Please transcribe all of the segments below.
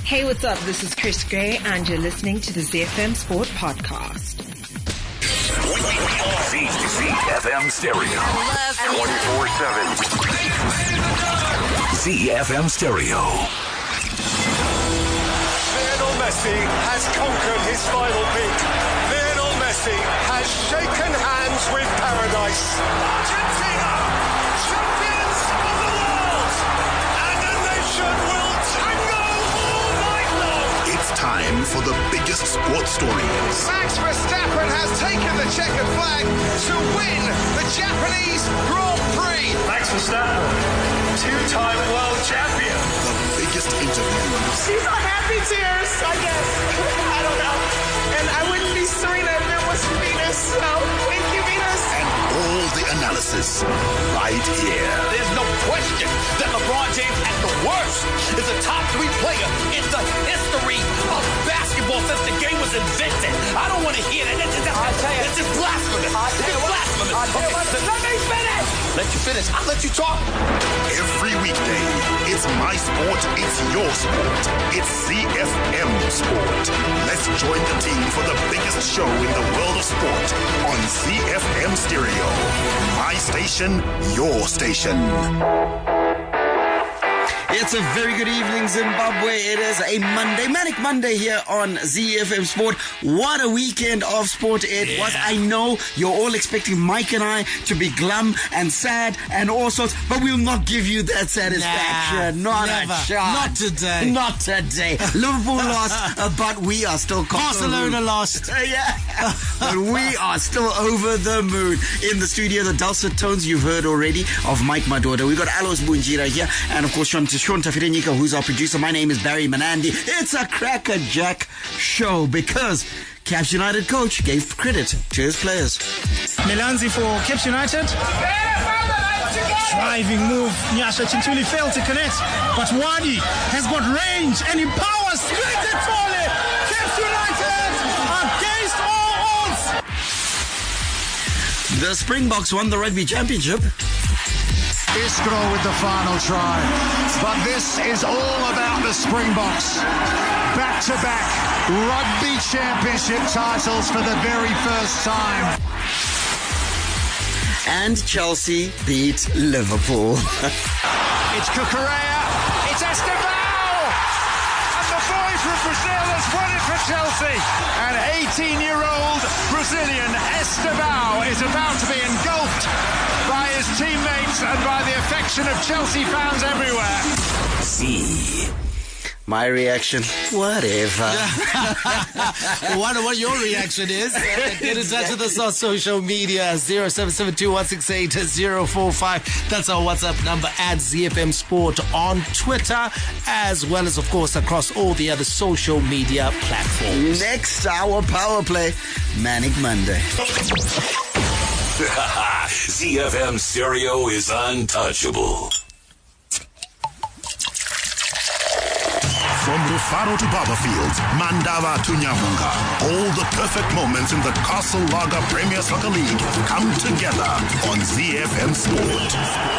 Hey, what's up? This is Chris Gray, and you're listening to the ZFM Sport Podcast. ZFM Stereo. 24/7. ZFM Stereo. Lionel Messi has conquered his final peak. Lionel Messi has shaken hands with paradise. Argentina, champions of the world, and the nation will tango all night long. It's time for the biggest sports stories. Max Verstappen has taken the checkered flag to win the Japanese Grand Prix. Max Verstappen, two-time world champion. The biggest interviews. She's on happy tears, I guess. I don't know. And I wouldn't be Serena if it was Venus. So thank you, Venus. And all the analysis right here. There's no question that LeBron James, at the worst, is a top 3 player in the history of basketball since the game was invented. I don't want to hear that. It's just blasphemous. It's blasphemous. Let me finish. Let you finish. I'll let you talk. Every weekday, it's my sport, it's your sport. It's ZFM Sport. Let's join the team for the biggest show in the world of sport on ZFM Stereo. My station, your station. It's a very good evening, Zimbabwe. It is a Monday, Manic Monday here on ZFM Sport. What a weekend of sport it was. I know you're all expecting Mike and I to be glum and sad and all sorts, but we'll not give you that satisfaction. Not never. a shot. Not today. Not today. Liverpool lost, but we are still Barcelona lost. Yeah. But we are still over the moon. In the studio, the dulcet tones you've heard already of Mike Madoda. We've got Alois Bunjira here, and of course Sean Tafirenyika, who's our producer. My name is Barry Manandi. It's a crackerjack show because Caps United coach gave credit to his players. Melanzi for Caps United. Driving move. Nyasha Chintuli failed to connect, but Wadi has got range and he powers straight at Tole. Caps United against all odds. The Springboks won the rugby championship. Iskro with the final try. But this is all about the Springboks. Back-to-back rugby championship titles for the very first time. And Chelsea beat Liverpool. It's Cucurella. It's Estevao. And the boy from Brazil has won it for Chelsea. And 18-year-old Brazilian Estevao is about to be engulfed by his teammates and by the affection of Chelsea fans everywhere. See. My reaction, whatever. What your reaction is. Get in touch with us on social media, 0772-168-045. That's our WhatsApp number, at ZFM Sport on Twitter, as well as, of course, across all the other social media platforms. Next, our power play, Manic Monday. ZFM Stereo is untouchable. From Rufaro to Barberfields, Mandava to Nyavunga, all the perfect moments in the Castle Lager Premier Soccer League come together on ZFM Sport.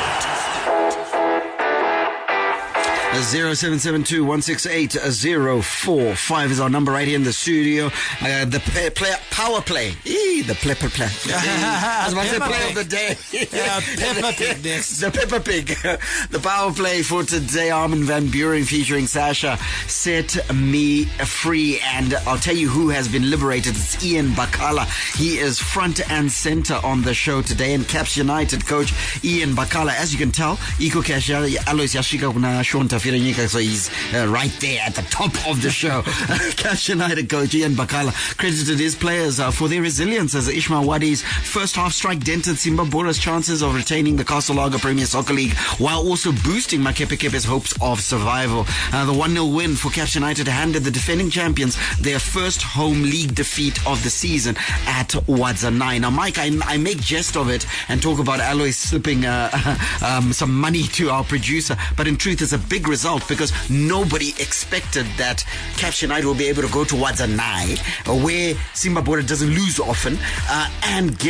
0772-168-045 is our number right here in the studio. The power play. The play. I was about to say play of the day. Peppa Pig next. The Peppa Pig. The power play for today, Armin van Buren featuring Sasha, Set Me Free. And I'll tell you who has been liberated. It's Ian Bakala. He is front and center on the show today. And Caps United coach Ian Bakala, as you can tell, Iko Kasha, Alois Yashika, Sean Tafirenyika, so he's right there at the top of the show. Caps United coach Ian Bakala credited his players for their resilience as Ishmael Wadi's first half strike dented Simba Bora's chances of retaining the Castle Lager Premier Soccer League, while also boosting Makepekepe's hopes of survival. The 1-0 win for Caps United handed the defending champions their first home league defeat of the season at Wadzanai. Now, Mike, I make jest of it and talk about Alois slipping some money to our producer, but in truth, it's a big result because nobody expected that Caps United will be able to go to Wadzanai, where Simba Bora doesn't lose often, and get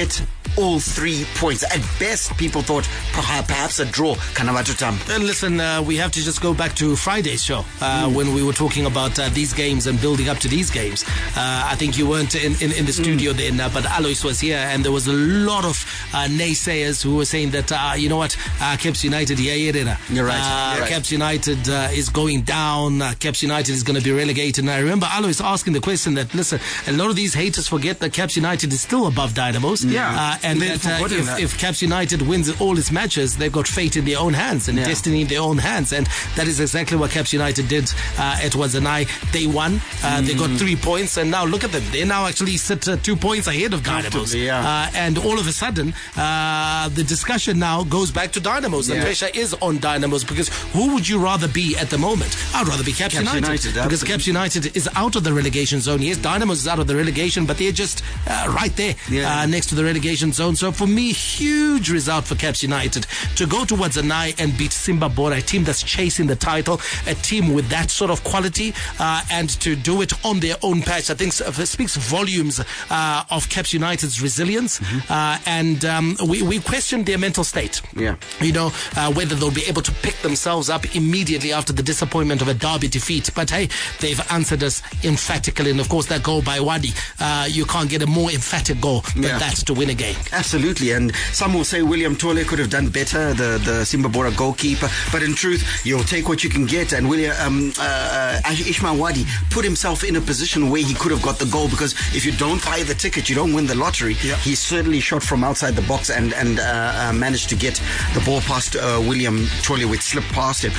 all 3 points. At best, people thought perhaps a draw. And listen, we have to just go back to Friday's show when we were talking about these games and building up to these games. I think you weren't in the studio then, but Alois was here, and there was a lot of naysayers who were saying that, you know what, Caps United, You're right. Caps United is going down. Caps United is going to be relegated. And I remember Alois asking the question that, listen, a lot of these haters forget that Caps United is still above Dynamos. And that if Caps United wins all its matches, they've got fate in their own hands and destiny in their own hands. And that is exactly what Caps United did at Wazanai. They won. They got 3 points. And now look at them. They now actually sit 2 points ahead of Dynamos. And all of a sudden, the discussion now goes back to Dynamos. The pressure is on Dynamos, because who would you rather be at the moment? I'd rather be Caps United because Caps United is out of the relegation zone. Yes, Dynamos is out of the relegation, but they're just right there next to the relegation zone. So for me, huge result for Caps United to go to Wadzanai and beat Simba Bora, a team that's chasing the title, a team with that sort of quality, and to do it on their own patch, I think speaks volumes of Caps United's resilience. And we questioned their mental state. You know, whether they'll be able to pick themselves up immediately after the disappointment of a derby defeat. But hey, they've answered us emphatically. And of course, that goal by Wadi, you can't get a more emphatic goal than that to win a game. Absolutely. And some will say William Tole could have done better, the Simba Bora goalkeeper. But in truth, you'll take what you can get. And Ishmael Wadi put himself in a position where he could have got the goal, because if you don't buy the ticket, you don't win the lottery. He certainly shot from outside the box and managed to get the ball past William Tole, which slipped past him.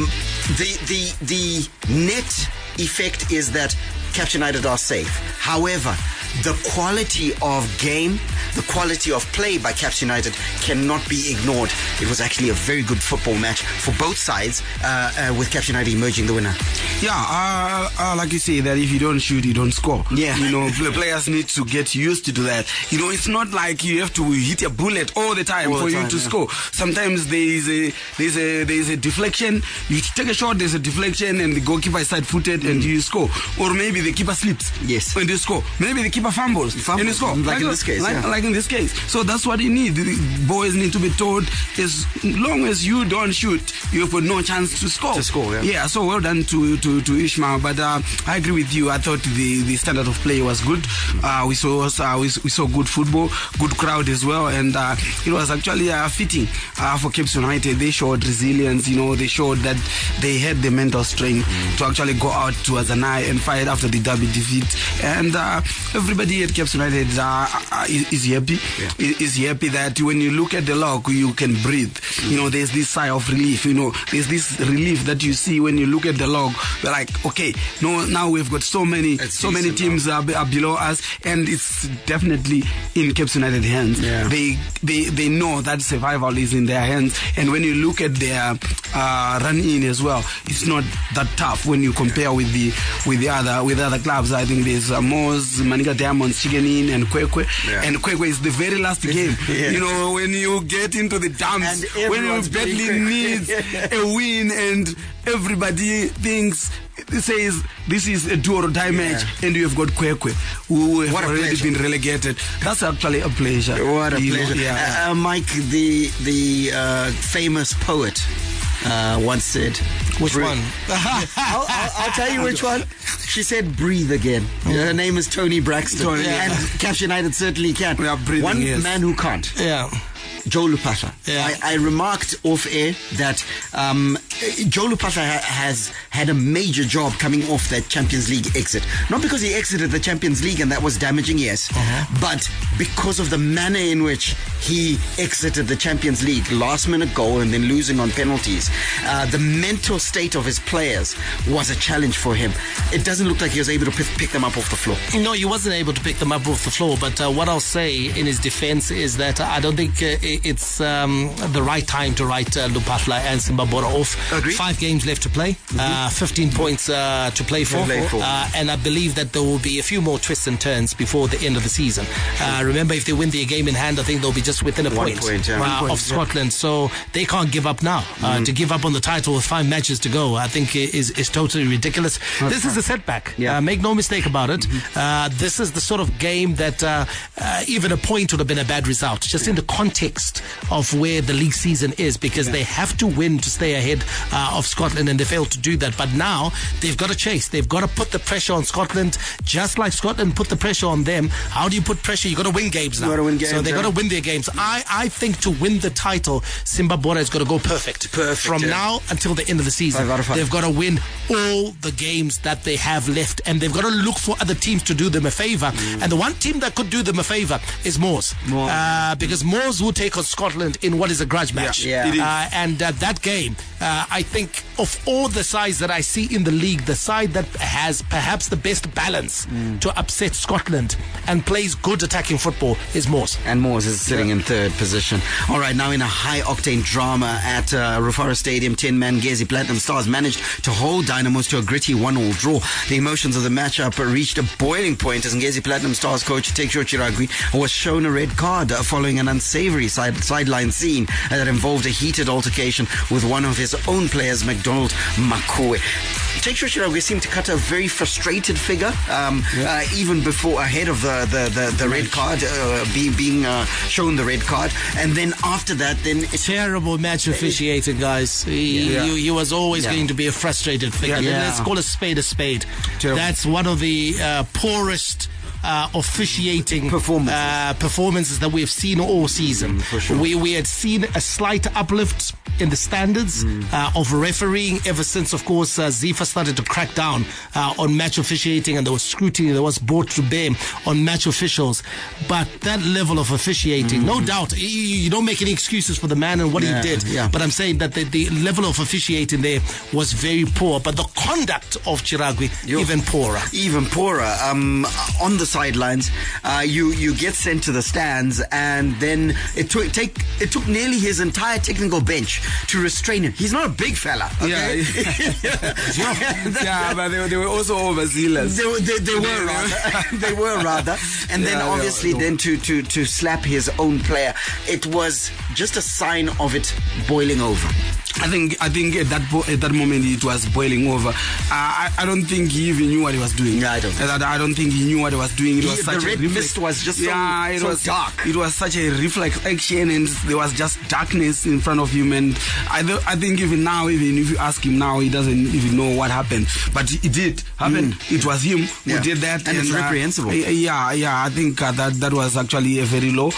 The net effect is that Caps United are safe. However, the quality of game, the quality of play by Caps United cannot be ignored. It was actually a very good football match for both sides, with Caps United emerging the winner. Like you say, that if you don't shoot, you don't score. You know, the players need to get used to that. You know, it's not like you have to hit a bullet all the time for you to score. Sometimes there is a deflection. You take a shot, there's a deflection, and the goalkeeper is side-footed, and you score. Or maybe the keeper slips. And you score. Maybe the keeper fumbles and you score. Like in this case. Like in this case. So that's what you need. The boys need to be told, as long as you don't shoot, you've got no chance to score. So well done to Ishmael. But I agree with you. I thought the standard of play was good. We saw good football, good crowd as well, and it was actually fitting for Caps United. They showed resilience. You know, they showed that they had the mental strength to actually go out to Wadzanai and fight after the derby defeat. And everybody at Caps United is happy. Is happy that when you look at the log, you can breathe. You know, there's this sigh of relief. You know, there's this relief that you see when you look at the log. We're like, okay, now we've got so many teams are below us, and it's definitely in Caps United hands. They know that survival is in their hands, and when you look at their run in as well, it's not that tough when you compare with the other clubs. I think there's Moz, Maninga Diamonds, Chicken Inn, and Kwekwe. And Kwekwe is the very last game. You know, when you get into the dumps, when you badly needs a win, and everybody says this is a do or die match, and you have got Kwekwe, who have already been relegated. That's actually a pleasure. What a pleasure. Mike, the famous poet once said, which one? I'll tell you which one. She said, breathe again. Her name is Tony Braxton. And Caps United certainly can. One man who can't. Joe Lupata. I remarked off air that Joe Lupata has had a major job coming off that Champions League exit. Not because he exited the Champions League and that was damaging, but because of the manner in which he exited the Champions League, last minute goal and then losing on penalties. The mental state of his players was a challenge for him. It doesn't look like he was able to pick them up off the floor. No, he wasn't able to pick them up off the floor, but what I'll say in his defense is that I don't think it's the right time to write Lupatla and Simba Bora off. Agreed. 5 games left to play, 15 points to play for. And I believe that there will be a few more twists and turns before the end of the season. Remember, if they win the game in hand, I think they'll be just within a point of Scotland. So they can't give up now. To give up on the title with 5 matches to go, I think is totally ridiculous. This is a setback. Make no mistake about it. This is the sort of game that even a point would have been a bad result, just in the context of where the league season is, because they have to win to stay ahead of Scotland, and they failed to do that. But now they've got to chase. They've got to put the pressure on Scotland, just like Scotland put the pressure on them. How do you put pressure? You've got to win games now. So they've got to win their games. I think to win the title, Simba Bora has got to go perfect. From now until the end of the season. They've got to win all the games that they have left, and they've got to look for other teams to do them a favour. And the one team that could do them a favour is Moors. Because Moors will take on Scotland in what is a grudge match. And that game, I think of all the sides that I see in the league, the side that has perhaps the best balance to upset Scotland and plays good attacking football is Moors. And Moors is sitting in 3rd position. All right, now in a high-octane drama at Rufaro Stadium, 10-man Ngezi Platinum Stars managed to hold Dynamos to a gritty 1-1 draw. The emotions of the matchup reached a boiling point as Ngezi Platinum Stars coach Tekshiro Chiragwi was shown a red card following an unsavory sideline scene that involved a heated altercation with one of his own players, McDonald Makue. Tekshiro Chiragwi seemed to cut a very frustrated figure, even ahead of the red card, being shown the red card, and then after that, terrible match officiating, guys. He was always going to be a frustrated figure. Let's call a spade a spade. That's one of the poorest officiating performances that we have seen all season. We had seen a slight uplift in the standards of refereeing ever since, of course, ZIFA started to crack down on match officiating, and there was scrutiny that was brought to bear on match officials. But that level of officiating, no doubt, you don't make any excuses for the man and what he did. But I'm saying that the level of officiating there was very poor. But the conduct of Chiragwi, even poorer. Even poorer. On the sidelines, you get sent to the stands, and then it took nearly his entire technical bench to restrain him. He's not a big fella, okay? But they were also overzealous. They were rather. And then obviously then to slap his own player, it was just a sign of it boiling over. I think at that moment it was boiling over. I don't think he even knew what he was doing. I don't think he knew what he was doing. It was such the red mist was just so dark. It was such a reflex action, and there was just darkness in front of him. And I think even now, even if you ask him now, he doesn't even know what happened. But it did happen. It was him who did that, and it's reprehensible. I think that was actually a very low.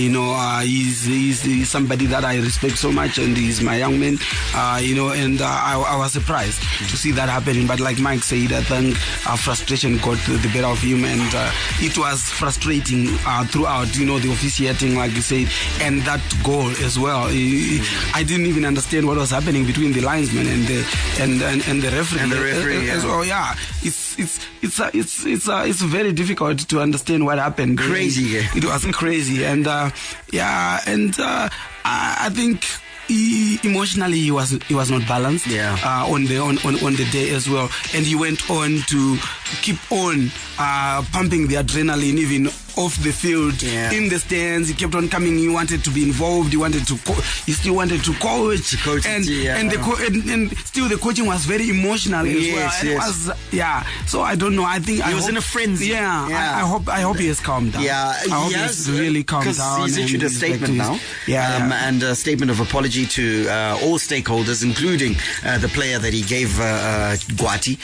He's somebody that I respect so much, and he's my young man. And I was surprised to see that happening. But like Mike said, I think frustration got the better of him, and it was frustrating throughout, the officiating, like you said, and that goal as well. I didn't even understand what was happening between the linesman and the referee. And the referee, as well. It's very difficult to understand what happened. Crazy. It was crazy, and I think emotionally he was not balanced on the day as well, and he went on to keep on pumping the adrenaline even off the field, in the stands. He kept on coming. He wanted to be involved. He still wanted to coach, and still the coaching was very emotional as well. And it was, so I don't know. I think he was in a frenzy. I hope he has calmed down. He has really calmed down. He's issued a statement now, and a statement of apology to all stakeholders, including the player that he gave Gwati.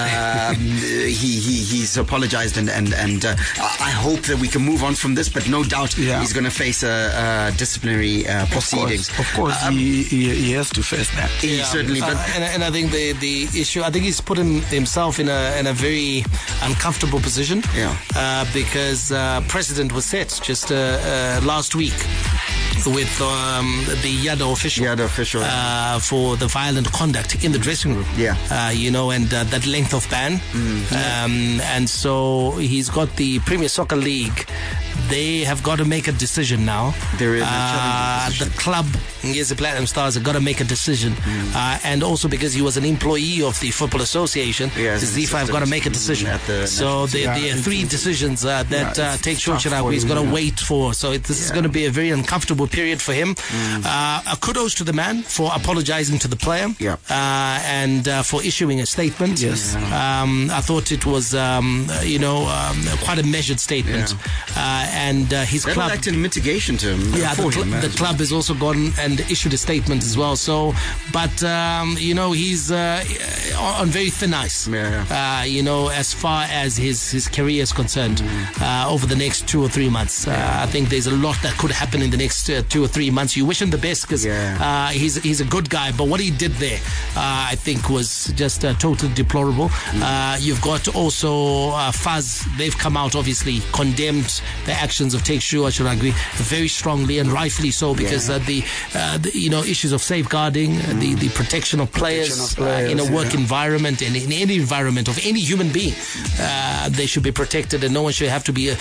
He's apologized, and I hope that we can move on from this, but no doubt he's going to face disciplinary proceedings. Of course, he has to face that. He certainly. But and I think the issue, I think he's put himself in a very uncomfortable position. Because precedent was set just last week with the Yada official for the violent conduct in the dressing room. And that length of ban. And so he's got the Premier Soccer League they have got to make a decision now. There is the club, Ngezi Platinum Stars, have got to make a decision. And also because he was an employee of the Football Association, the ZIFA have got to make a decision. So there are 3 decisions that Take Short Chiragwi is going to wait for. So this is going to be a very uncomfortable period for him. Kudos to the man for apologizing to the player and for issuing a statement. I thought it was, quite a measured statement. And his club acted in mitigation to him. The club has also gone and issued a statement as well. So, but he's on very thin ice. As far as his career is concerned, over the next 2 or 3 months. I think there's a lot that could happen in the next 2 or 3 months. You wish him the best because he's a good guy, but what he did there, I think, was just totally deplorable. You've got also Faz. They've come out, obviously condemned the actions of Take Short Chiragwi very strongly, and rightfully so, because the issues of safeguarding, the protection of players, in a work environment and in any environment of any human being, they should be protected, and no one should have to be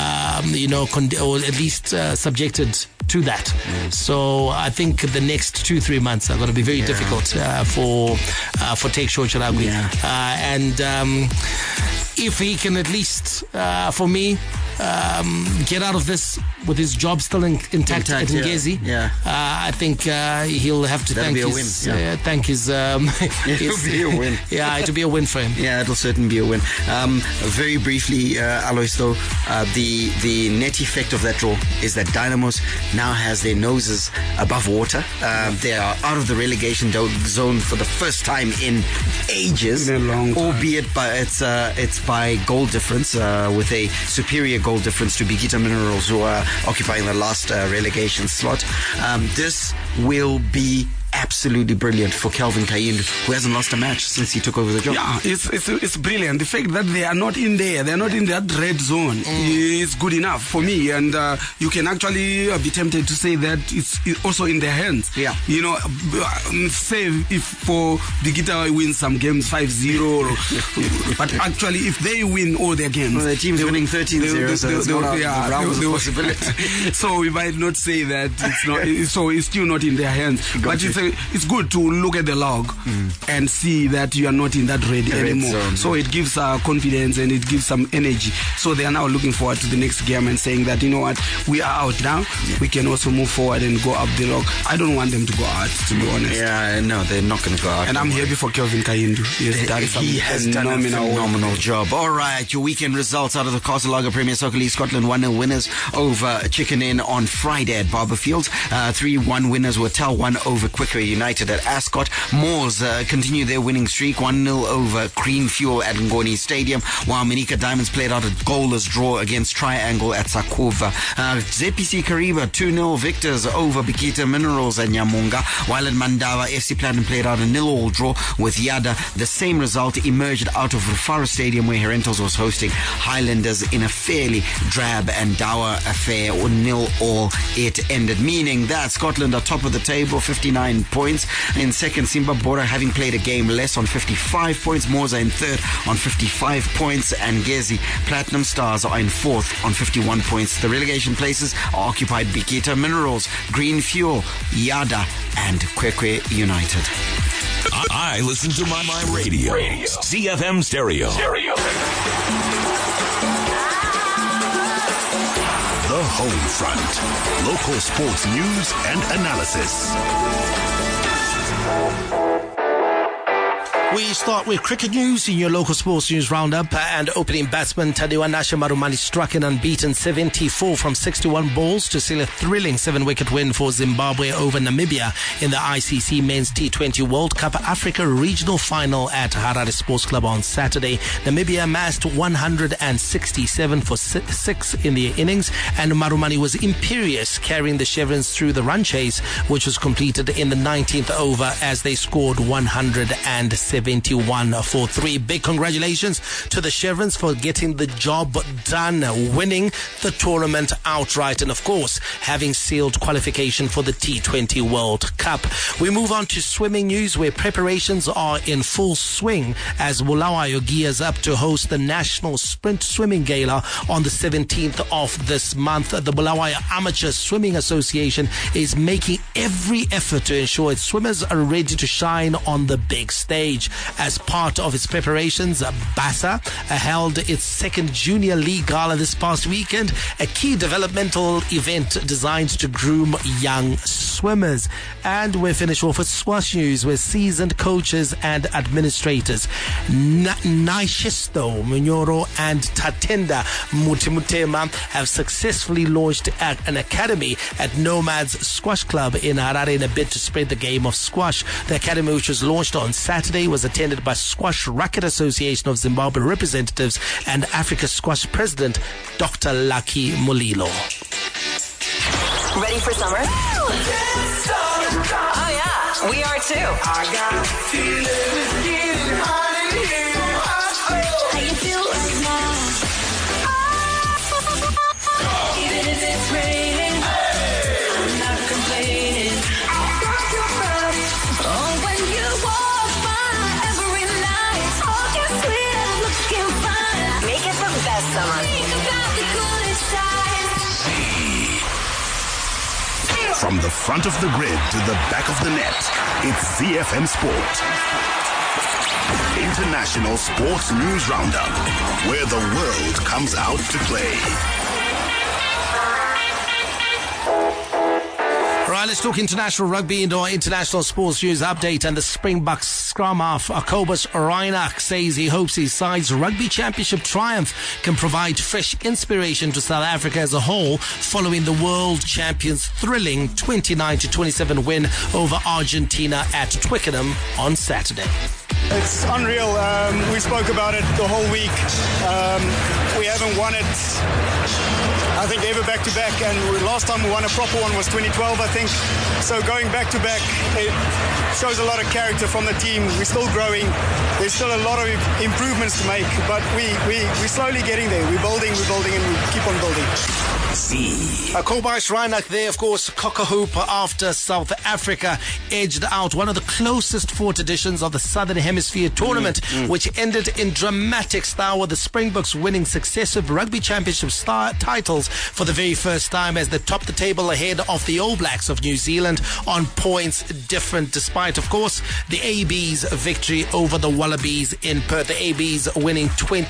or at least subjected to that. So I think the next 2-3 months are going to be very difficult for Take Short Chiragwi. And if he can at least, for me, get out of this with his job still intact at Ngezi, I think he'll have to thank his it'll be a win. It'll be a win for him. It'll certainly be a win. Very briefly, Alois, though, the net effect of that draw is that Dynamos now has their noses above water. They are out of the relegation zone for the first time in ages, albeit it's by goal difference, with a superior goal difference to Bikita Minerals, who are occupying the last relegation slot. This will be absolutely brilliant for Kelvin Kayindu, who hasn't lost a match since he took over the job. It's brilliant. The fact that they are not in there, they're not in that red zone, is good enough for me. And you can actually be tempted to say that it's also in their hands. Say if for Bikita wins some games 5-0, but actually if they win all their games, the team's winning 13-0, so it's not out of the possibility. So we might not say that it's not. So it's still not in their hands. But it's good to look at the log and see that you are not in that red anymore. So it gives confidence and it gives some energy. So they are now looking forward to the next game and saying that, you know what, we are out now. We can also move forward and go up the log. I don't want them to go out, to be honest. No, they're not going to go out. And I'm happy for Kelvin Kayindu. He has done a phenomenal job. All right, your weekend results out of the Castle Premier Soccer League Scotland 1-0 winners over Chicken Inn on Friday at Barberfields. 3-1 winners were Tel 1 over Quick United at Ascot. Moors continue their winning streak, 1-0 over Green Fuel at Ngoni Stadium, while Manica Diamonds played out a goalless draw against Triangle at Sakova. ZPC Kariba 2-0 victors over Bikita Minerals at Nyamunga, while at Mandava FC Platinum played out a 0-0 draw with Yada. The same result emerged out of Rufaro Stadium, where Herentals was hosting Highlanders in a fairly drab and dour affair. 0-0 it ended, meaning that Scotland are top of the table, 59 points. In second, Simba Bora having played a game less on 55 points. Moors are in third on 55 points, and Ngezi Platinum Stars are in fourth on 51 points. The relegation places are occupied Bikita Minerals, Green Fuel, Yada, and Kwekwe United. I listen to my radio. CFM Stereo. The Home Front. Local sports news and analysis. We start with cricket news in your local sports news roundup. And opening batsman Tadiwa Nasha Marumani struck an unbeaten 74 from 61 balls to seal a thrilling 7-wicket win for Zimbabwe over Namibia in the ICC Men's T20 World Cup Africa Regional Final at Harare Sports Club on Saturday. Namibia amassed 167 for 6 in the innings, and Marumani was imperious, carrying the Chevrons through the run chase, which was completed in the 19th over as they scored 107. 71-3. Big congratulations to the Chevrons for getting the job done, winning the tournament outright, and of course having sealed qualification for the T20 World Cup. We move on to swimming news, where preparations are in full swing as Bulawayo gears up to host the National Sprint Swimming Gala on the 17th of this month. The Bulawayo Amateur Swimming Association is making every effort to ensure its swimmers are ready to shine on the big stage. As part of its preparations, BASA held its second Junior League Gala this past weekend, a key developmental event designed to groom young swimmers. And we finish off with squash news, where seasoned coaches and administrators Naishisto Munyoro and Tatenda Mutimutema have successfully launched an academy at Nomads Squash Club in Harare in a bid to spread the game of squash. The academy, which was launched on Saturday, was attended by Squash Racket Association of Zimbabwe representatives and Africa Squash President Dr. Lucky Mulilo. Ready for summer? Oh yeah, we are too. I got a feeling it's getting hot in here. How you feel now? Even if it's raining, I'm not complaining. I got your back. Oh, when you walk by every night, talking sweet and looking fine. Make it the best summer. Think about the good inside. From the front of the grid to the back of the net, it's ZFM Sport. International Sports News Roundup, where the world comes out to play. Right, let's talk international rugby into our international sports news update. And the Springboks scrum half, Kobus Reinach, says he hopes his side's rugby championship triumph can provide fresh inspiration to South Africa as a whole, following the world champions' thrilling 29-27 win over Argentina at Twickenham on Saturday. It's unreal. We spoke about it the whole week. We haven't won it, I think, ever back-to-back. And last time we won a proper one was 2012, I think. So going back-to-back, it shows a lot of character from the team. We're still growing. There's still a lot of improvements to make. But we're slowly getting there. We're building, and we keep on building. Kobus Reinach there, of course, cock-a-hoop after South Africa edged out one of the closest fought editions of the Southern Hemisphere tournament, which ended in dramatic style, with the Springboks winning successive rugby championship titles for the very first time as they topped the table ahead of the All Blacks of New Zealand on points different, despite, of course, the AB's victory over the Wallabies in Perth. The AB's winning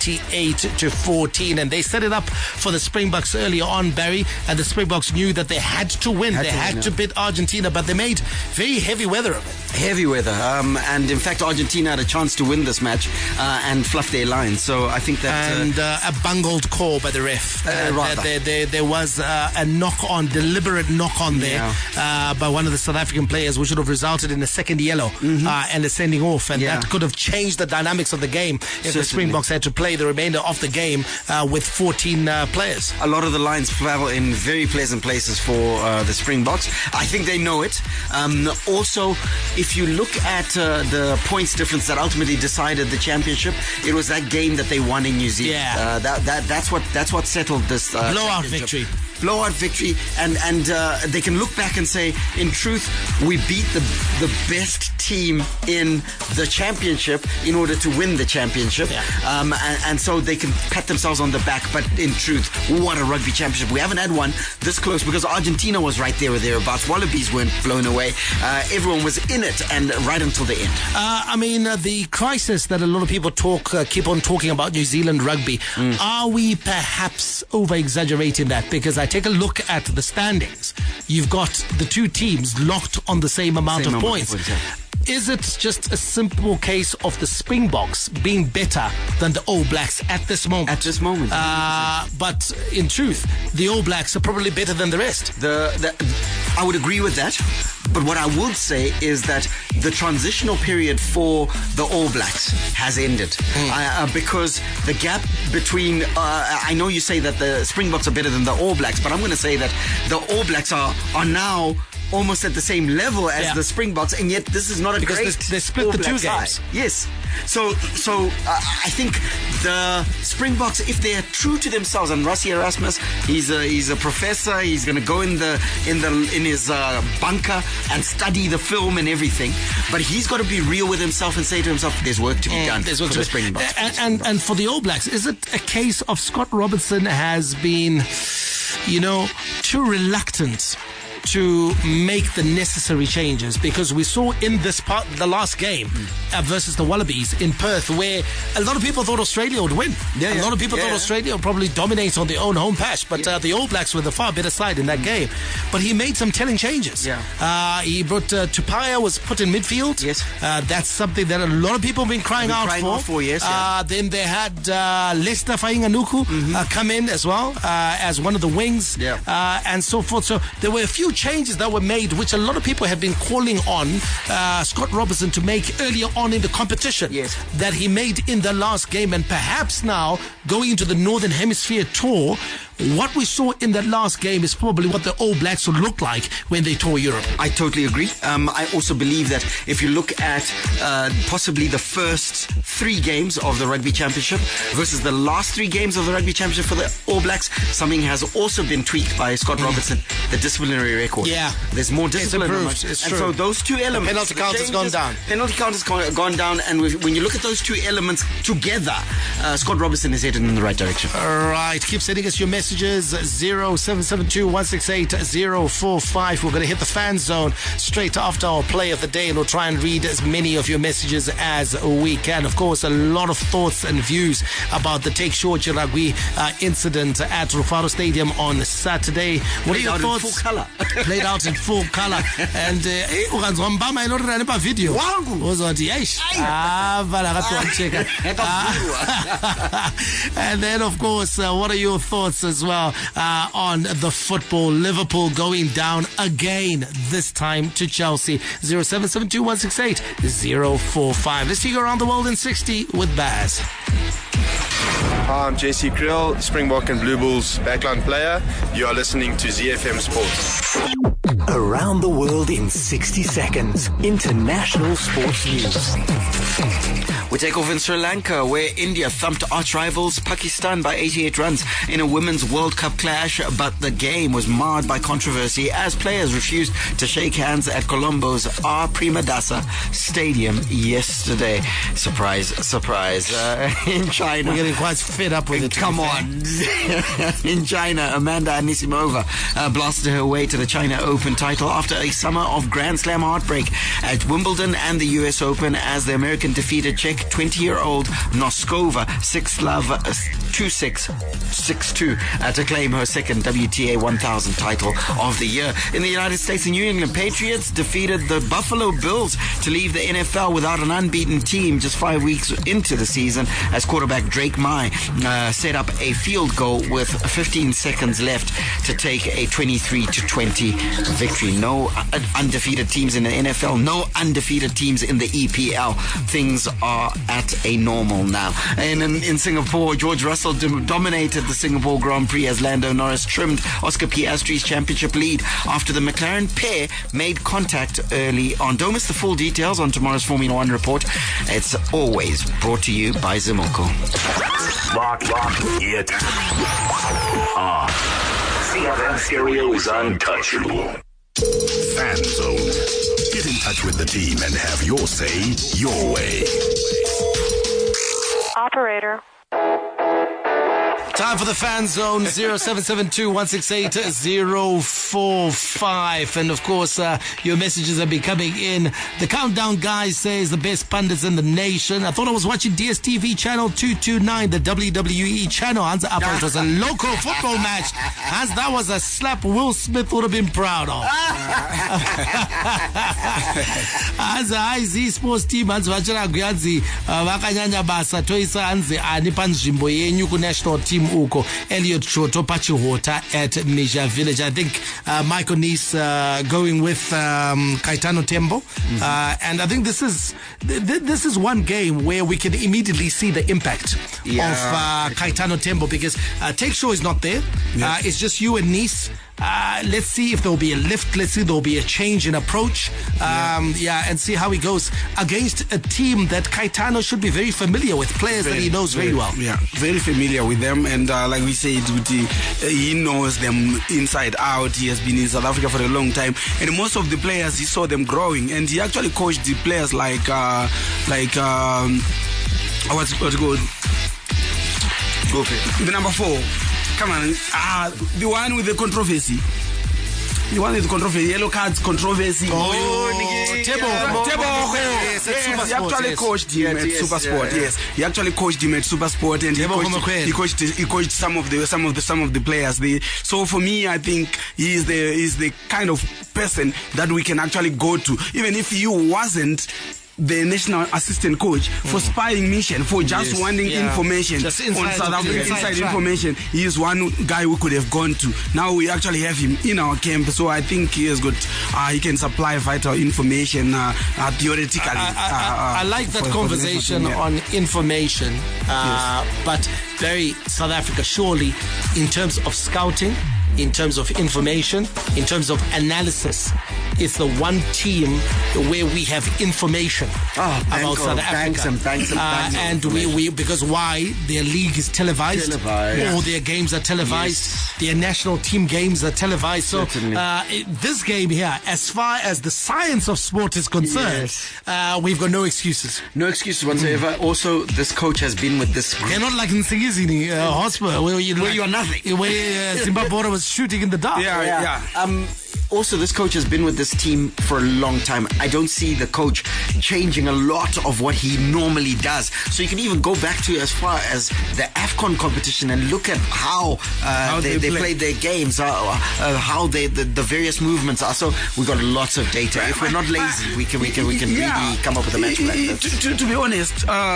28-14, and they set it up for the Springboks earlier on, Barry, and the Springboks knew that they had to win. They had to beat Argentina, but they made very heavy weather of it. Heavy weather, and in fact Argentina had a chance to win this match and fluff their line. So I think that a bungled call by the ref. There was a deliberate knock-on there by one of the South African players, which would have resulted in a second yellow and a sending off, and that could have changed the dynamics of the game if the Springboks had to play the remainder of the game with 14 players. A lot of the lines fell in very pleasant places for the Springboks. I think they know it. Also, if you look at the points difference that ultimately decided the championship, it was that game that they won in New Zealand. That's what settled this blowout victory. Blowout victory, and they can look back and say, in truth, we beat the best team in the championship in order to win the championship. And so they can pat themselves on the back. But in truth, what a rugby championship. We haven't had one this close because Argentina was right there or thereabouts. Wallabies weren't blown away. Everyone was in it, and right until the end. The crisis that a lot of people keep on talking about New Zealand rugby, are we perhaps over-exaggerating that? Because I take a look at the standings. You've got the two teams locked on the same amount of points. Is it just a simple case of the Springboks being better than the All Blacks at this moment? At this moment. But in truth, the All Blacks are probably better than the rest. I would agree with that. But what I would say is that the transitional period for the All Blacks has ended. Because the gap between... I know you say that the Springboks are better than the All Blacks, but I'm going to say that the All Blacks are now almost at the same level as the Springboks, and yet this is not a great. They split All the Black two side. games. Yes. So I think the Springboks, if they're true to themselves, and Rassie Erasmus, he's a professor. He's going to go in his bunker and study the film and everything. But he's got to be real with himself and say to himself, "There's work to be done." There's work for the Springboks. And for the All Blacks, is it a case of Scott Robertson has been, too reluctant to make the necessary changes? Because we saw in the last game versus the Wallabies in Perth, where a lot of people thought Australia would win. A lot of people thought Australia would probably dominate on their own home patch, but the All Blacks were the far better side in that game. But he made some telling changes. He brought Tupaia was put in midfield. Yes. That's something that a lot of people have been crying out for. Yes. Then they had Lester Fainganuku come in as well as one of the wings and so forth. So there were a few changes that were made, which a lot of people have been calling on Scott Robertson to make earlier on in the competition, that he made in the last game. And perhaps now, going into the Northern Hemisphere tour, what we saw in that last game is probably what the All Blacks will look like when they tour Europe. I totally agree. I also believe that if you look at possibly the first 3 games of the Rugby Championship versus the last 3 games of the Rugby Championship for the All Blacks, something has also been tweaked by Scott Robertson, the disciplinary record. There's more discipline. It's true. And so those two elements... Penalty count has gone down. Penalty count has gone down, and when you look at those two elements together, Scott Robertson is headed in the right direction. All right. Keep sending us your messages. 0772-168-045. We're going to hit the fan zone straight after our play of the day, and we'll try and read as many of your messages as we can. Of course, a lot of thoughts and views about the Take Sure Chiragui incident at Rufaro Stadium on Saturday. What are your thoughts? In full color. Played out in full color. And video. And then, of course, what are your thoughts as well on the football? Liverpool going down again, this time to Chelsea. 0772-168-045. Let's take you around the world in 60 with Baz. Hi, I'm JC Krill, Springbok and Blue Bulls backline player. You are listening to ZFM Sports. Around the world in 60 seconds. International sports news. We take off in Sri Lanka, where India thumped arch rivals Pakistan by 88 runs in a Women's World Cup clash, but the game was marred by controversy as players refused to shake hands at Colombo's R. Premadasa Stadium yesterday. Surprise, surprise. In China... We're getting quite fed up with it. Come on. In China, Amanda Anisimova blasted her way to the China Open title after a summer of Grand Slam heartbreak at Wimbledon and the US Open, as the American defeated Czech 20-year-old Noskova 6-love 2-6, 6-2 to claim her second WTA 1000 title of the year. In the United States, the New England Patriots defeated the Buffalo Bills to leave the NFL without an unbeaten team just 5 weeks into the season, as quarterback Drake May set up a field goal with 15 seconds left to take a 23-20 victory. No undefeated teams in the NFL, no undefeated teams in the EPL. Things are at a normal now. And in Singapore, George Russell dominated the Singapore Grand Prix as Lando Norris trimmed Oscar Piastri's championship lead after the McLaren pair made contact early on. Don't miss the full details on tomorrow's Formula One report. It's always brought to you by Zimoko. Lock it on. CFM Stereo is untouchable. Fan Zone. Get in touch with the team and have your say your way. Operator. Time for the Fan Zone, 0772-168-045. And of course, your messages have been coming in. The Countdown Guy says the best pundits in the nation. I thought I was watching DSTV channel 229, the WWE channel. Hans Appa, it was a local football match. Hans, that was a slap Will Smith would have been proud of. Hans, IZ Sports Team, Hans Vachara Gyanzi, Vakanyanya Basa, Toisa Hanzi, Anipan Jimbo Yenyu national team uko. Elliot Choto Pachihota at Nisha Village. I think Michael Nice going with Kaitano Tembo. And I think this is one game where we can immediately see the impact of Kaitano Tembo, because Take Sure is not there. It's just you and Nice. let's see if there'll be a lift. Let's see if there'll be a change in approach. And see how he goes against a team that Caetano should be very familiar with, players that he knows very well. Yeah, very familiar with them, and like we said, he knows them inside out. He has been in South Africa for a long time, and most of the players, he saw them growing, and he actually coached the players like what's good? Okay. The number 4. Come on, the one with the controversy. The one with the controversy, yellow cards controversy. Tebo. Yes, he actually coached him at SuperSport. Yes, he actually coached him at SuperSport, and he coached some of the players. So for me, I think he is the kind of person that we can actually go to, even if he wasn't the national assistant coach for spying mission, for just wanting information on South Africa, inside information. He is one guy we could have gone to. Now we actually have him in our camp, so I think he has got he can supply vital information theoretically. I like that conversation on information, but very South Africa surely in terms of scouting, in terms of information, in terms of analysis, it's the one team where we have information about South Africa. And we because why? Their league is televised. All their games are televised. Their national team games are televised. So this game here, as far as the science of sport is concerned, we've got no excuses. No excuses whatsoever. Also, this coach has been with this group. They're not like Nsingizini Hotspur, where you are nothing. Where Zimbabwe was shooting in the dark. Also, this coach has been with this team for a long time. I don't see the coach changing a lot of what he normally does. So you can even go back to as far as the AFCON competition and look at how they played their games, how the various movements are. So we've got lots of data. If we're not lazy, we can really come up with a match plan. To be honest,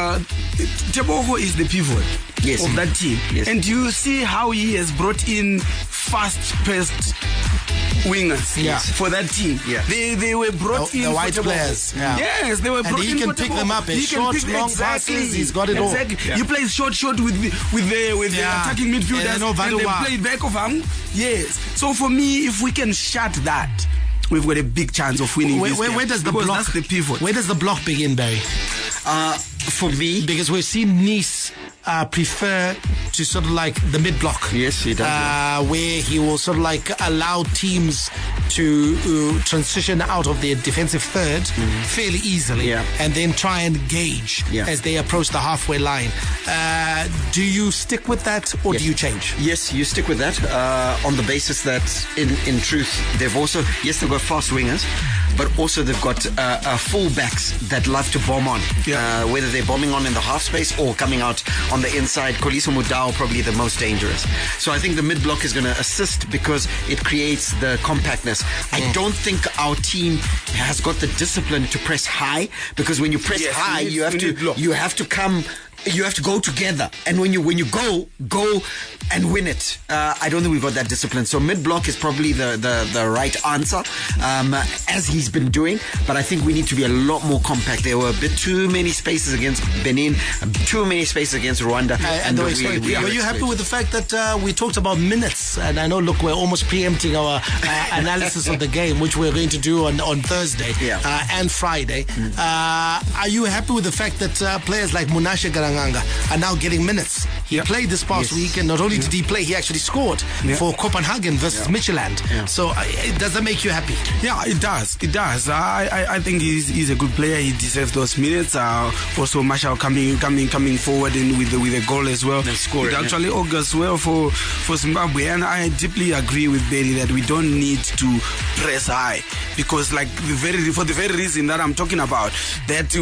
Tebogo is the pivot of that team. Yes. And you see how he has brought in fast-paced wingers for that team. They were brought in the white players. Yes, they were brought in. And he can pick them up. Short, long passes. He's got it all. He plays short with the attacking midfielders, and they play back of him. Yes. So for me, if we can shut that, we've got a big chance of winning this game. Where does the block? That's the pivot. Where does the block begin, Barry? For me, because we've seen Nice prefer to sort of like the mid block. Yes, he does. Where he will sort of like allow teams to transition out of their defensive third fairly easily, and then try and gauge as they approach the halfway line. Do you stick with that, or do you change? Yes, you stick with that on the basis that in truth they've also they've got fast wingers, but also they've got full-backs that love to bomb on, whether they're bombing on in the half space or coming out on the inside. Koliso Mudau probably the most dangerous. So I think the mid-block is going to assist because it creates the compactness. I don't think our team has got the discipline to press high, because when you press high, you have to go together, and when you go and win it. I don't think we've got that discipline. So mid-block is probably the right answer, as he's been doing, but I think we need to be a lot more compact. There were a bit too many spaces against Benin, too many spaces against Rwanda. Were you happy with the fact that we talked about minutes? And I know, look, we're almost preempting our analysis of the game, which we're going to do on Thursday and Friday. Are you happy with the fact that players like Munashe Garanganga are now getting minutes? He played this past week, and not only did he play, he actually scored for Copenhagen versus Midtjylland. So does that make you happy? Yeah, it does. It does. I think he's a good player. He deserves those minutes. Also, Marshall coming forward and with the goal as well. It actually augurs well for Zimbabwe, and I deeply agree with Barry that we don't need to press high, because for the very reason that I'm talking about, that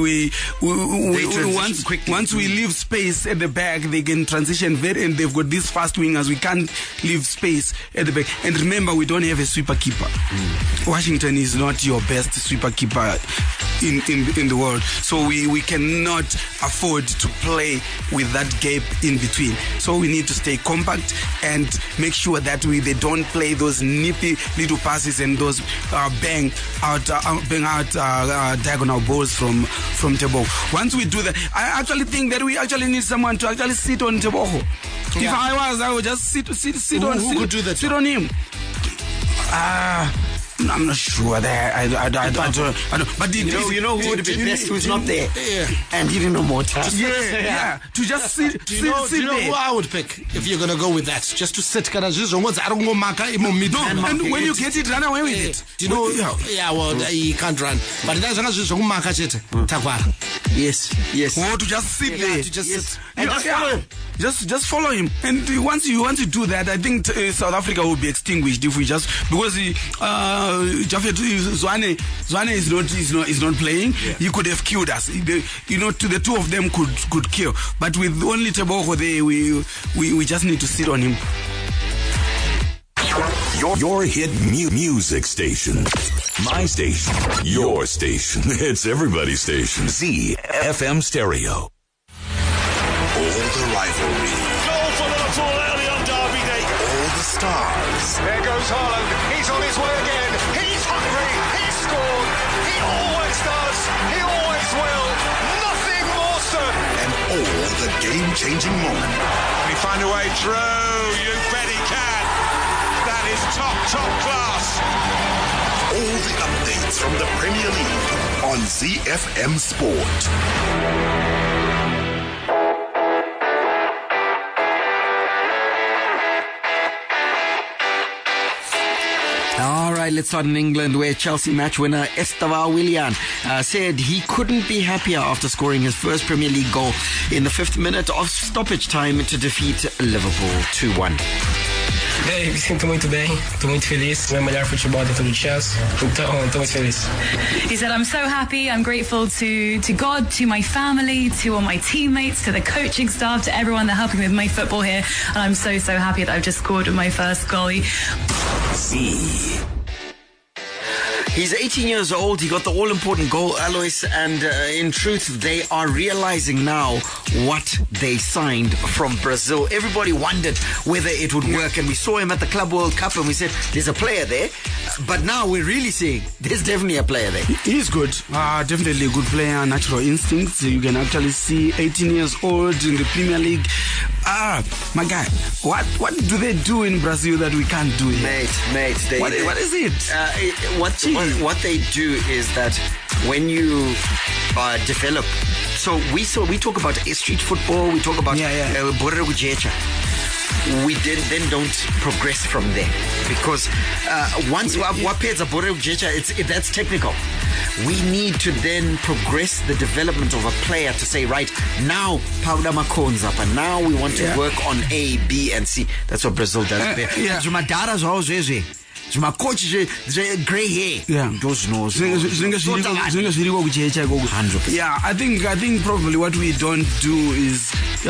once we leave space at the back, they can transition very, and they've got these fast wingers. We can't leave space at the back. And remember, we don't have a sweeper keeper. Washington is not your best sweeper keeper in the world. So we cannot afford to play with that gap in between. So we need to stay compact and make sure that they don't play those nippy little passes and those bang out diagonal balls from Tebogo. Once we do that, I actually think that we actually need someone to actually sit on Tebogo. If I would just sit Who could do that? Sit on him. I'm not sure there. I don't. But you know who would be best who's not there? Yeah. And even no more time. Yeah. To just sit. Do you know who I would pick if you're gonna go with that? Just to sit. I don't go marker. And when you get it, run away with it. Do you know? Yeah. Well, he can't run. But that's marker. Yes. Or to just sit there. To just sit. And just follow him. Just follow him. And once you do that, I think South Africa will be extinguished if we just because Jafet Zwane is not playing. Yeah. He could have killed us. To the two of them could kill. But with only Tebogo there, we just need to sit on him. Your hit music station. My station. Your station. It's everybody's station. ZFM Stereo. All the rivalry. Goal for Liverpool early on Derby Day. All the stars. There goes Haaland. He's on his way again. He's hungry. He's scored. He always does. He always will. Nothing more certain. And all the game-changing moments. Can he find a way through? You bet he can. That is top class. All the updates from the Premier League on ZFM Sport. All right, let's start in England, where Chelsea match winner Esteban Willian said he couldn't be happier after scoring his first Premier League goal in the 5th minute of stoppage time to defeat Liverpool 2-1. Me sinto muito bem, estou muito feliz. É o melhor futebol dentro do Chelsea, então estou muito feliz. He said, I'm so happy, I'm grateful to God, to my family, to all my teammates, to the coaching staff, to everyone that helping me with my football here, and I'm so happy that I've just scored my first goal. He's 18 years old. He got the all-important goal, Alois, and in truth, they are realizing now what they signed from Brazil. Everybody wondered whether it would work, and we saw him at the Club World Cup, and we said, there's a player there. But now we're really seeing there's definitely a player there. He's good. Definitely a good player, natural instincts. You can actually see 18 years old in the Premier League. My guy, what do they do in Brazil that we can't do here? Mate. What is it? What they do is that when you develop, so we talk about street football, we talk about Borrego Jecha. We then don't progress from there because once wapedza Borrego Jecha, that's technical. We need to then progress the development of a player to say, right, now Paula Makonza, but now we want to work on A, B, and C. That's what Brazil does. My coach gray hair. Yeah, I think probably what we don't do is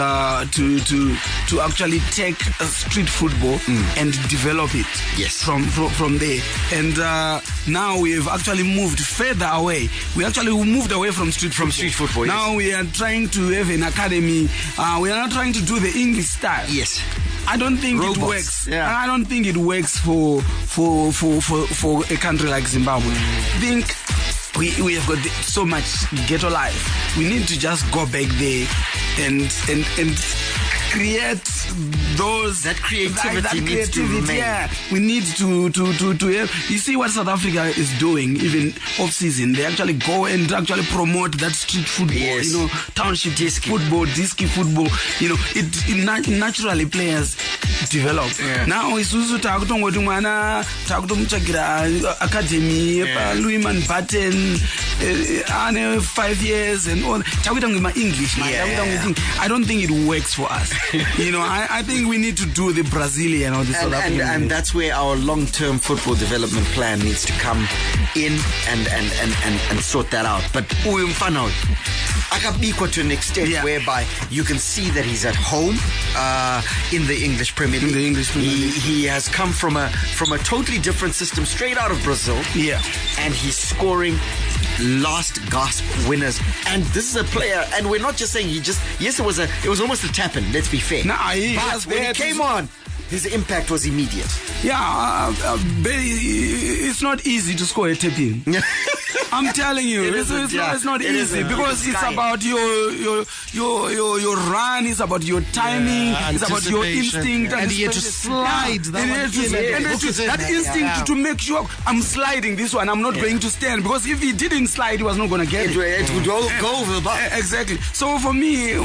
to actually take street football and develop it. Yes, from there. And now we have actually moved further away. We actually moved away from street football. Now we are trying to have an academy. We are not trying to do the English style. Yes. I don't think it works. Yeah. I don't think it works for a country like Zimbabwe. I think we have got so much ghetto life. We need to just go back there and create that creativity needs to remain. Yeah, we need to have. You see what South Africa is doing, even off season. They actually go and actually promote that street football. Yes. Township football, disky football. It naturally players develop. Yeah. Now isusu takutongoti mwana takutomutsvagira academy Louis Mountbatten ane 5 years and all. Takuita ngema English. I don't think it works for us. I think we need to do the Brazilian or the South African. And that's where our long-term football development plan needs to come in and sort that out. But Uyumfano, akabikwa to an extent whereby you can see that he's at home in the English Premier League. He has come from a totally different system, straight out of Brazil. Yeah, and he's scoring last gasp winners. And this is a player, and we're not just saying it was almost a tap-in. Let's be fair. But when he came on, his impact was immediate. Yeah, it's not easy to score a tap-in. I'm telling you, it's not easy because it's about your run, it's about your timing, it's about your instinct, and you had to slide. That instinct to make sure I'm sliding this one, I'm not going to stand, because if he didn't slide, he was not going to get it. It would all go over the bar. Exactly. So for me,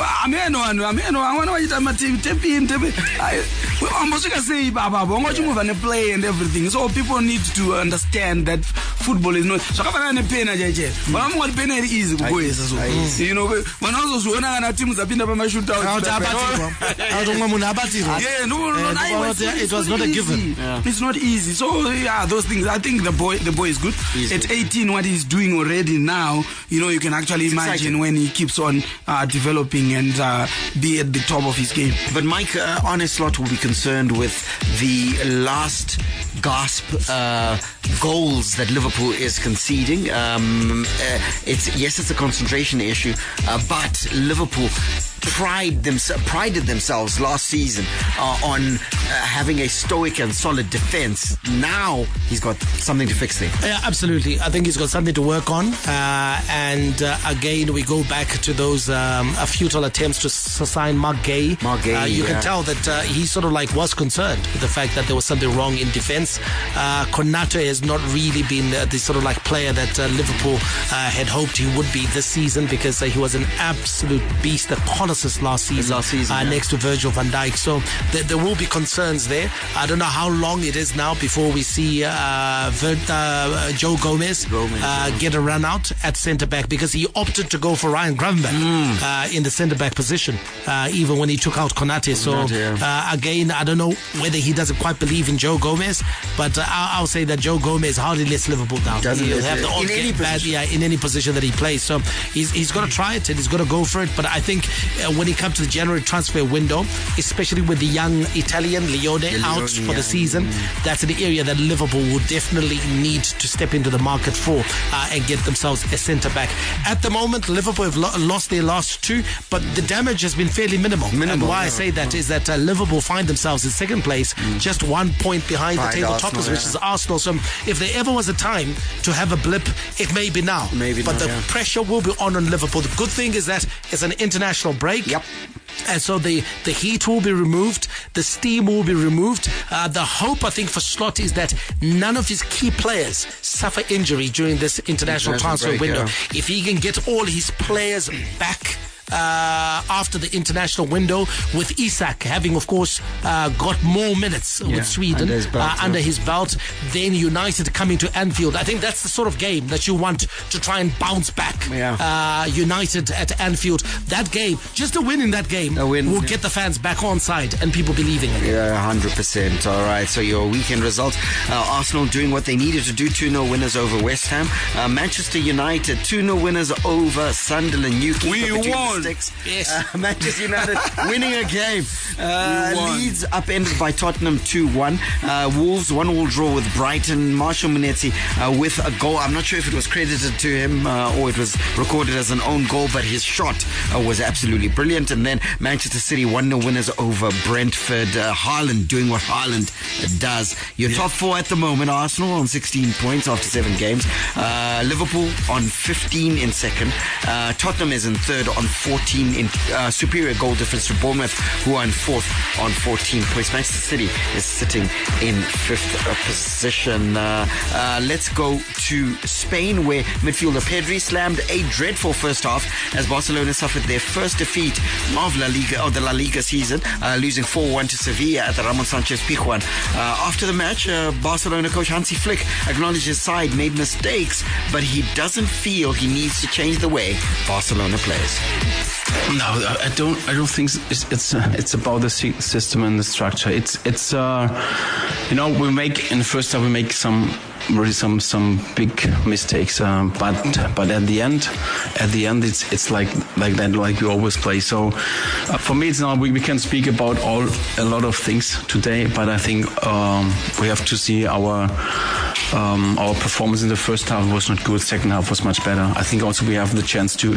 I'm play and everything. So people need to understand that football is not. So but I'm not paying easy. You know, when also when teams have been up my shootout. It was not a given. It's not easy. So yeah, those things. I think the boy is good. At 18, what he's doing already now, you know, you can actually imagine when he keeps on developing and be at the top of his game. But Mike, Arne Slot will be concerned with the last gasp goals that Liverpool is conceding. It's a concentration issue, but Liverpool prided themselves last season on having a stoic and solid defense. Now he's got something to fix there. Yeah, absolutely. I think he's got something to work on. And again, we go back to those futile attempts to sign Mark Gay. You can tell that he sort of like was concerned with the fact that there was something wrong in defense. Konate has not really been the sort of like player that Liverpool had hoped he would be this season, because he was an absolute beast, a colossus last season next to Virgil van Dijk. So there will be concerns there. I don't know how long it is now before we see Joe Gomez get a run out at centre back, because he opted to go for Ryan Gravenberch in the centre back position, even when he took out Konate. So again, I don't know whether he doesn't quite believe in Joe Gomez, but I'll say that Joe Gomez hardly lets Liverpool down. He'll have the odd get bad, in any position that he plays. So he's got to try it and he's got to go for it. But I think when it comes to the January transfer window, especially with the young Italian Leone out for the season, that's an area that Liverpool will definitely need to step into the market for and get themselves a centre back. At the moment, Liverpool have lost their last two, but the damage has been fairly minimal. And why I say that is that Liverpool find themselves in second place, just 1 point behind the table toppers, which is Arsenal. So if there ever was a time to have a blip, it may be now. But the pressure will be on Liverpool. The good thing is that it's an international break. And so the heat will be removed, the steam will be removed. The hope, I think, for Slot is that none of his key players suffer injury during this international transfer window. If he can get all his players back after the international window, with Isak having, of course, got more minutes with Sweden under his belt, then United coming to Anfield. I think that's the sort of game that you want to try and bounce back. United at Anfield, that game, just a win in that game will get the fans back on side and people believing it. 100%. All right, so your weekend results: Arsenal doing what they needed to do, 2-0 winners over West Ham. Manchester United 2-0 winners over Sunderland. We won. Yes. Manchester United winning a game. Leeds upended by Tottenham 2-1. Wolves 1-1 draw with Brighton. Marshall Munetsi with a goal. I'm not sure if it was credited to him or it was recorded as an own goal, but his shot was absolutely brilliant. And then Manchester City 1-0 winners over Brentford. Haaland doing what Haaland does. Your top four at the moment: Arsenal on 16 points after 7 games. Liverpool on 15 in second. Tottenham is in third on 14 in superior goal difference to Bournemouth, who are in fourth on 14 points. Manchester City is sitting in fifth position. Let's go to Spain, where midfielder Pedri slammed a dreadful first half as Barcelona suffered their first defeat of the La Liga season, losing 4-1 to Sevilla at the Ramon Sanchez Pizjuan. After the match, Barcelona coach Hansi Flick acknowledged his side made mistakes, but he doesn't feel he needs to change the way Barcelona plays. No, I don't think it's about the system and the structure. It's we make in the first half some big mistakes, but at the end it's like that, like you always play. So for me, it's now we can speak about a lot of things today, but I think we have to see our performance in the first half was not good. Second half was much better. I think also we have the chance to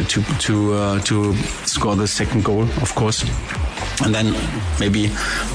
score the second goal, of course, and then maybe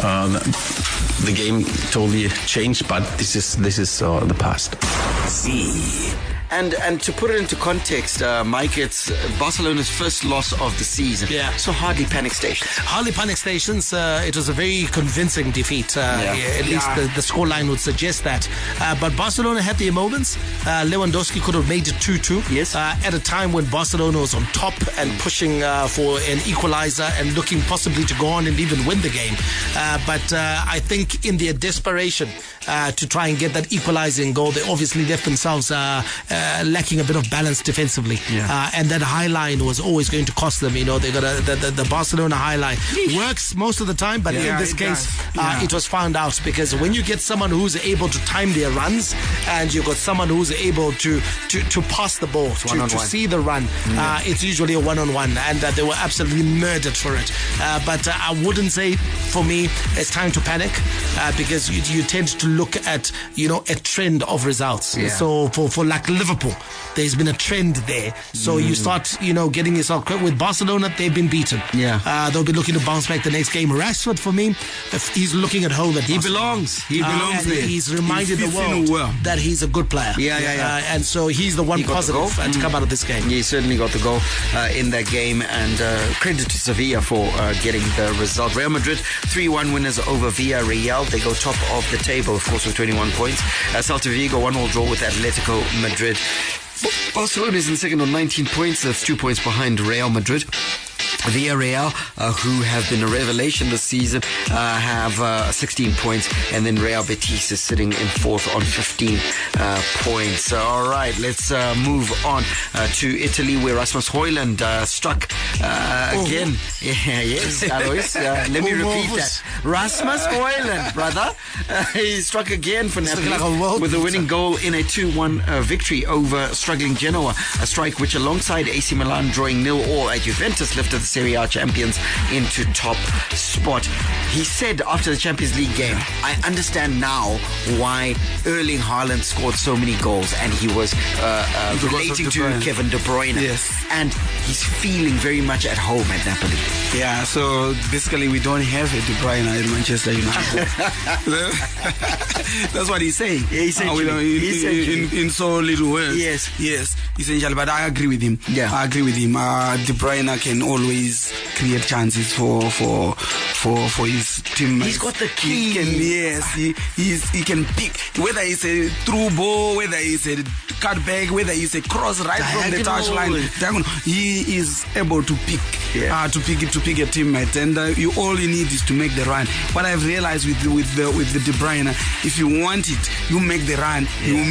the game totally changed. But this is the past. And to put it into context, Mike, it's Barcelona's first loss of the season. Yeah. So hardly panic stations. Hardly panic stations. It was a very convincing defeat. At least the scoreline would suggest that. But Barcelona had their moments. Lewandowski could have made it 2-2. Yes. At a time when Barcelona was on top and pushing for an equalizer and looking possibly to go on and even win the game. But I think in their desperation to try and get that equalizing goal, they obviously left themselves lacking a bit of balance defensively. And that high line was always going to cost them. You know, they got the Barcelona high line works most of the time, but in this case, it was found out, because when you get someone who's able to time their runs and you've got someone who's able to pass the ball, to see the run, it's usually a one-on-one, and they were absolutely murdered for it. But I wouldn't say, for me, it's time to panic, because you tend to look at, a trend of results. So for like Liverpool, there's been a trend there. So you start, getting yourself with Barcelona. They've been beaten. They'll be looking to bounce back the next game. Rashford, for me, if he's looking at home, that he belongs. He belongs there. He's reminded the world that he's a good player. And so he's the one positive to come out of this game. He certainly got the goal in that game, and credit to Sevilla for getting the result. Real Madrid 3-1 winners over Villarreal. They go top of the table, of course, with 21 points. Celta Vigo 1-1 draw with Atletico Madrid. Barcelona is in second on 19 points. That's 2 points behind Real Madrid. Villarreal, who have been a revelation this season, have 16 points, and then Real Betis is sitting in fourth on 15 points. All right, let's move on to Italy, where Rasmus Højlund struck again. Yes, Alois. Let me repeat that. Rasmus Højlund, brother. He struck again for Napoli with a winning goal in a 2-1 victory over struggling Genoa. A strike which, alongside AC Milan drawing 0-0 at Juventus, lifted the Serie A champions into top spot. He said after the Champions League game, I understand now why Erling Haaland scored so many goals, and he was relating to Kevin De Bruyne. And he's feeling very much at home at Napoli. Yeah, so basically we don't have a De Bruyne at Manchester United. That's what he's saying. In so little words. Yes, essentially. But I agree with him. I agree with him. De Bruyne can always create chances for his teammates. He's got the key. He can pick, whether it's a through ball, whether it's a cutback, whether it's a cross right from the touchline. He is able to pick, to pick a teammate, and all you need is to make the run. What I've realized with the De Bruyne, if you want it, you make the run.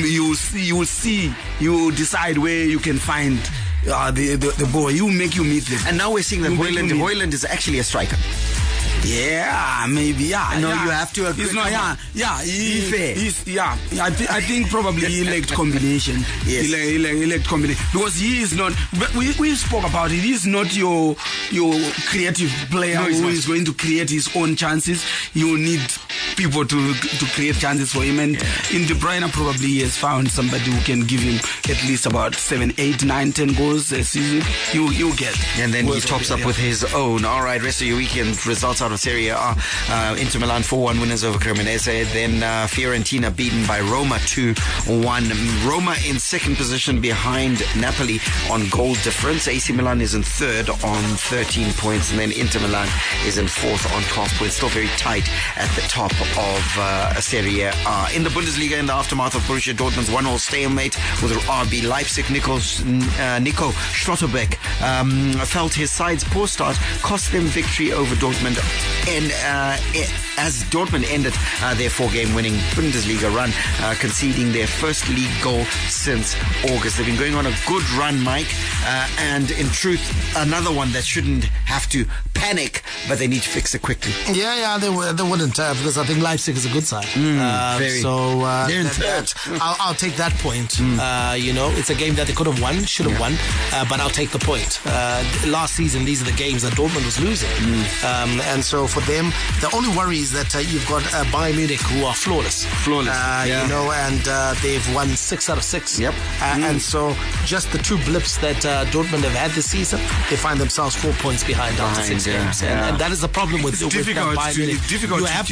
You decide where you can find the ball. You meet them. And now we're seeing that Højlund is actually a striker. Yeah, maybe. You have to agree. Be fair. I think probably he lacked combination. He lacked combination, because he is not. But we spoke about it. He's not your creative player who is going to create his own chances. You need people to create chances for him, and in De Bruyne probably he has found somebody who can give him at least about 7, 8, 9, 10 goals a season. You get, and then he tops up with his own. All right, rest of your weekend results out of Serie A. Inter Milan 4-1 winners over Cremonese. Then Fiorentina beaten by Roma 2-1. Roma in second position behind Napoli on goal difference. AC Milan is in third on 13 points, and then Inter Milan is in fourth on 12 points. Still very tight at the top of Serie A. In the Bundesliga, in the aftermath of Borussia Dortmund's 1-1 stalemate with RB Leipzig, Nico Schlotterbeck felt his side's poor start cost them victory over Dortmund, and as Dortmund ended their 4-game winning Bundesliga run, conceding their first league goal since August. They've been going on a good run, Mike, and in truth, another one that shouldn't have to panic, but they need to fix it quickly. They wouldn't, because I think Leipzig is a good side. So they're in third. I'll take that point. It's a game that they could have won, should have won, but I'll take the point. Last season, these are the games that Dortmund was losing. And so for them, the only worry is that you've got Bayern Munich, who are flawless. And they've won 6 out of 6. And so just the 2 blips that Dortmund have had this season, they find themselves 4 points behind after 6 games. And that is the problem with Bayern Munich. It's difficult you have to go be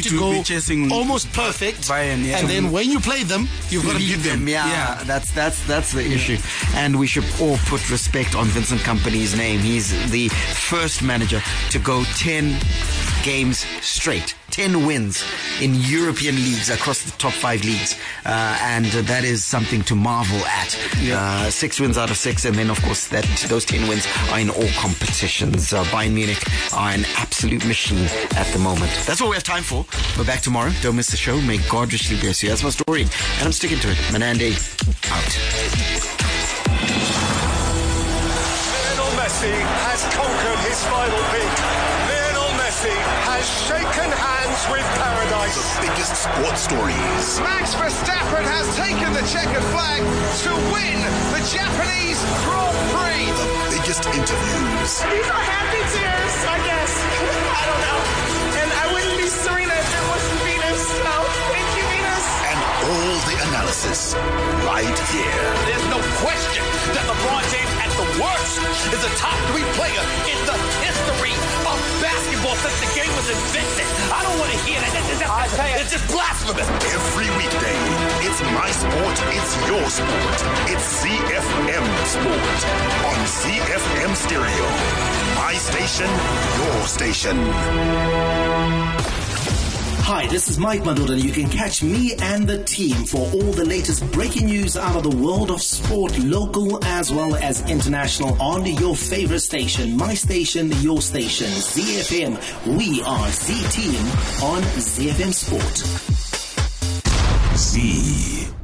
chasing almost perfect. Bayern, yeah. And then when you play them, you've got to beat them. Yeah, that's the issue. And we should all put respect on Vincent Kompany's name. He's the first manager to go 10 games straight. 10 wins in European leagues across the top 5 leagues. And that is something to marvel at. 6 wins out of 6. And then, of course, those 10 wins are in all competitions. Bayern Munich are an absolute machine at the moment. That's all we have time for. We're back tomorrow. Don't miss the show. May God richly bless you. That's my story. And I'm sticking to it. Manande out. Lionel Messi has conquered his final peak. Lionel Messi has shaken hands with paradise. The biggest sports stories. Max Verstappen has taken the checkered flag to win the Japanese Grand Prix. The biggest interviews. These are happy tears, I guess. I don't know. And I wouldn't be Serena if it wasn't Venus. So thank you, Venus. And all the analysis right here. There's no question that LeBron James, at the worst, is a top 3 player in the history of basketball since the game was invented. I don't want to hear that. It's just blasphemous. Every weekday, it's my sport, it's your sport. It's ZFM Sport on ZFM Stereo. My station, your station. Hi, this is Mike Madoda, and you can catch me and the team for all the latest breaking news out of the world of sport, local as well as international, on your favorite station, my station, your station, ZFM. We are Z Team on ZFM Sport. Z.